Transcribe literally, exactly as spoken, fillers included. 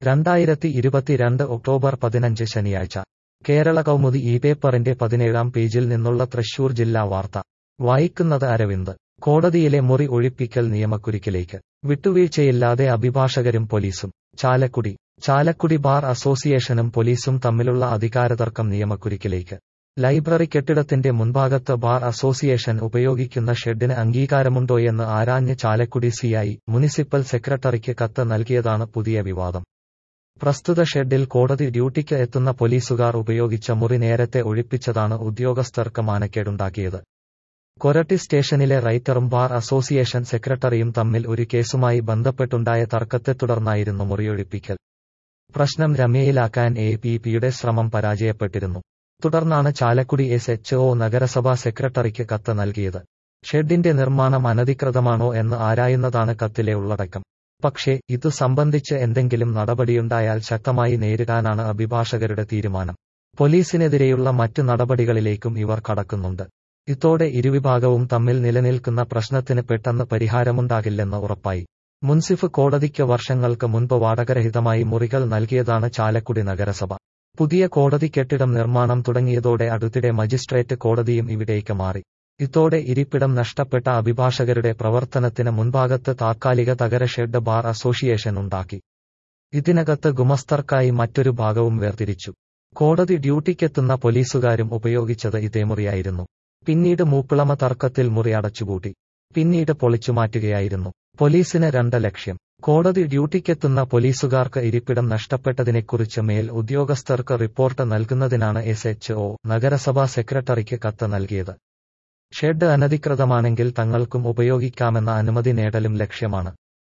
രണ്ടായിരത്തി ഇരുപത്തിരണ്ട് ഒക്ടോബർ പതിനഞ്ച് ശനിയാഴ്ച കേരള കൗമുദി ഈ പേപ്പറിന്റെ പതിനേഴാം പേജിൽ നിന്നുള്ള തൃശൂർ ജില്ലാ വാർത്ത വായിക്കുന്നത് അരവിന്ദ്. കോടതിയിലെ മുറി ഒഴിപ്പിക്കൽ നിയമക്കുരുക്കിലേക്ക്. വിട്ടുവീഴ്ചയില്ലാതെ അഭിഭാഷകരും പോലീസും. ചാലക്കുടി ചാലക്കുടി ബാർ അസോസിയേഷനും പോലീസും തമ്മിലുള്ള അധികാരതർക്കം നിയമക്കുരുക്കിലേക്ക്. ലൈബ്രറി കെട്ടിടത്തിന്റെ മുൻഭാഗത്ത് ബാർ അസോസിയേഷൻ ഉപയോഗിക്കുന്ന ഷെഡിന് അംഗീകാരമുണ്ടോയെന്ന് ആരാഞ്ഞ് ചാലക്കുടി സിഐ മുനിസിപ്പൽ സെക്രട്ടറിക്ക് കത്ത് നൽകിയതാണ് പുതിയ വിവാദം. പ്രസ്തുത ഷെഡിൽ കോടതി ഡ്യൂട്ടിക്ക് എത്തുന്ന പോലീസുകാർ ഉപയോഗിച്ച മുറി നേരത്തെ ഒഴിപ്പിച്ചതാണ് ഉദ്യോഗസ്ഥർക്ക് മാനക്കേടുണ്ടാക്കിയത്. കൊരട്ടി സ്റ്റേഷനിലെ റൈറ്ററും ബാർ അസോസിയേഷൻ സെക്രട്ടറിയും തമ്മിൽ ഒരു കേസുമായി ബന്ധപ്പെട്ടുണ്ടായ തർക്കത്തെ തുടർന്നായിരുന്നു മുറിയൊഴിപ്പിക്കൽ. പ്രശ്നം രമ്യയിലാക്കാൻ എ പി പിയുടെ ശ്രമം പരാജയപ്പെട്ടിരുന്നു. തുടർന്നാണ് ചാലക്കുടി എസ് എച്ച് ഒ നഗരസഭാ സെക്രട്ടറിക്ക് കത്ത് നൽകിയത്. ഷെഡിന്റെ നിർമ്മാണം അനധികൃതമാണോ എന്ന് ആരായുന്നതാണ് കത്തിലെ ഉള്ളടക്കം. പക്ഷേ ഇതു സംബന്ധിച്ച് എന്തെങ്കിലും നടപടിയുണ്ടായാൽ ശക്തമായി നേരിടാനാണ് അഭിഭാഷകരുടെ തീരുമാനം. പോലീസിനെതിരെയുള്ള മറ്റ് നടപടികളിലേക്കും ഇവർ കടക്കുന്നുണ്ട്. ഇതോടെ ഇരുവിഭാഗവും തമ്മിൽ നിലനിൽക്കുന്ന പ്രശ്നത്തിന് പെട്ടെന്ന് പരിഹാരമുണ്ടാകില്ലെന്ന് ഉറപ്പായി. മുൻസിഫ് കോടതിക്ക് വർഷങ്ങൾക്ക് മുൻപ് വാടകരഹിതമായി മുറികൾ നൽകിയതാണ് ചാലക്കുടി നഗരസഭ. പുതിയ കോടതി കെട്ടിടം നിർമ്മാണം തുടങ്ങിയതോടെ അടുത്തിടെ മജിസ്ട്രേറ്റ് കോടതിയും ഇവിടേക്ക് മാറി. ഇതോടെ ഇരിപ്പിടം നഷ്ടപ്പെട്ട അഭിഭാഷകരുടെ പ്രവർത്തനത്തിന് മുൻഭാഗത്ത് താത്കാലിക തകര ഷെഡ് ബാർ അസോസിയേഷൻ ഉണ്ടാക്കി. ഇതിനകത്ത് ഗുമസ്തർക്കായി മറ്റൊരു ഭാഗവും വേർതിരിച്ചു. കോടതി ഡ്യൂട്ടിക്കെത്തുന്ന പോലീസുകാരും ഉപയോഗിച്ചത് ഇതേ മുറിയായിരുന്നു. പിന്നീട് മൂപ്പിളമ തർക്കത്തിൽ മുറി അടച്ചുപൂട്ടി. പിന്നീട് പൊളിച്ചുമാറ്റുകയായിരുന്നു. പോലീസിന് രണ്ട് ലക്ഷ്യം. കോടതി ഡ്യൂട്ടിക്കെത്തുന്ന പോലീസുകാർക്ക് ഇരിപ്പിടം നഷ്ടപ്പെട്ടതിനെക്കുറിച്ച് മേൽ ഉദ്യോഗസ്ഥർക്ക് റിപ്പോർട്ട് നൽകുന്നതിനാണ് എസ് എച്ച് ഒ നഗരസഭാ സെക്രട്ടറിക്ക് കത്ത് നൽകിയത്. ഷെഡ് അനധികൃതമാണെങ്കിൽ തങ്ങൾക്കും ഉപയോഗിക്കാമെന്ന അനുമതി നേടലും ലക്ഷ്യമാണ്.